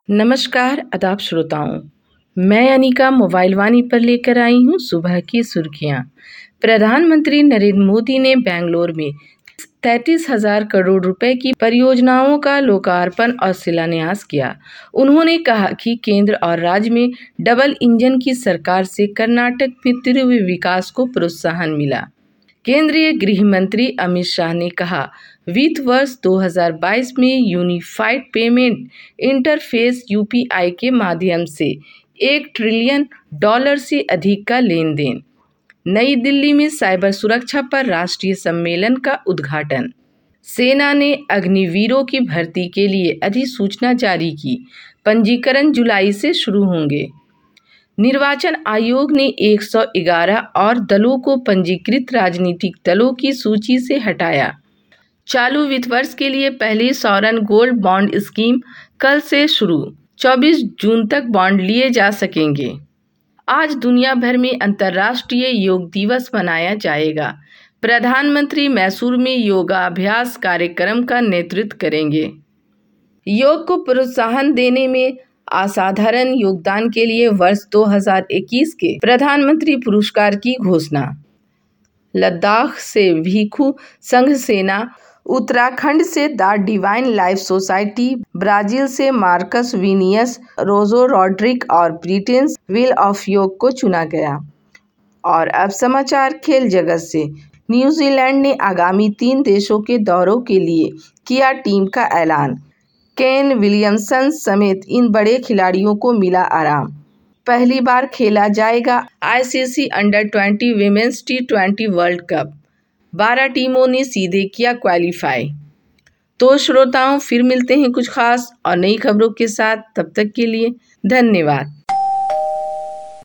नमस्कार आदाब श्रोताओं। मैं अनिका मोबाइल वाणी पर लेकर आई हूँ सुबह की सुर्खियाँ। प्रधानमंत्री नरेंद्र मोदी ने बेंगलोर में 33,000 करोड़ रुपए की परियोजनाओं का लोकार्पण और शिलान्यास किया। उन्होंने कहा कि केंद्र और राज्य में डबल इंजन की सरकार से कर्नाटक में तीव्र विकास को प्रोत्साहन मिला। केंद्रीय गृह मंत्री अमित शाह ने कहा, वित्त वर्ष 2022 में यूनिफाइड पेमेंट इंटरफेस यूपीआई के माध्यम से $1 ट्रिलियन से अधिक का लेन देन। नई दिल्ली में साइबर सुरक्षा पर राष्ट्रीय सम्मेलन का उद्घाटन। सेना ने अग्निवीरों की भर्ती के लिए अधिसूचना जारी की। पंजीकरण जुलाई से शुरू होंगे। निर्वाचन आयोग ने 111 और दलों को पंजीकृत राजनीतिक दलों की सूची से हटाया। चालू वित्त वर्ष के लिए पहली सॉवरेन गोल्ड बॉन्ड स्कीम कल से शुरू। 24 जून तक बॉन्ड लिए जा सकेंगे। आज दुनिया भर में अंतर्राष्ट्रीय योग दिवस मनाया जाएगा। प्रधानमंत्री मैसूर में योगाभ्यास कार्यक्रम का नेतृत्व करेंगे। योग को प्रोत्साहन देने में असाधारण योगदान के लिए वर्ष 2021 के प्रधानमंत्री पुरस्कार की घोषणा। लद्दाख से भिक्षु संघ सेना, उत्तराखंड से the Divine Life Society, Brazil से मार्कस विनियस रोजो रॉड्रिक और ब्रिटेन व्हील ऑफ योग को चुना गया। और अब समाचार खेल जगत से। न्यूजीलैंड ने आगामी 3 देशों के दौरों के लिए किया टीम का ऐलान। केन विलियमसन समेत इन बड़े खिलाड़ियों को मिला आराम। पहली बार खेला जाएगा ICC under twenty women's T20 world cup. 12 टीमों ने सीधे किया क्वालिफाई। तो श्रोताओं, फिर मिलते हैं कुछ खास और नई खबरों के साथ। तब तक के लिए धन्यवाद।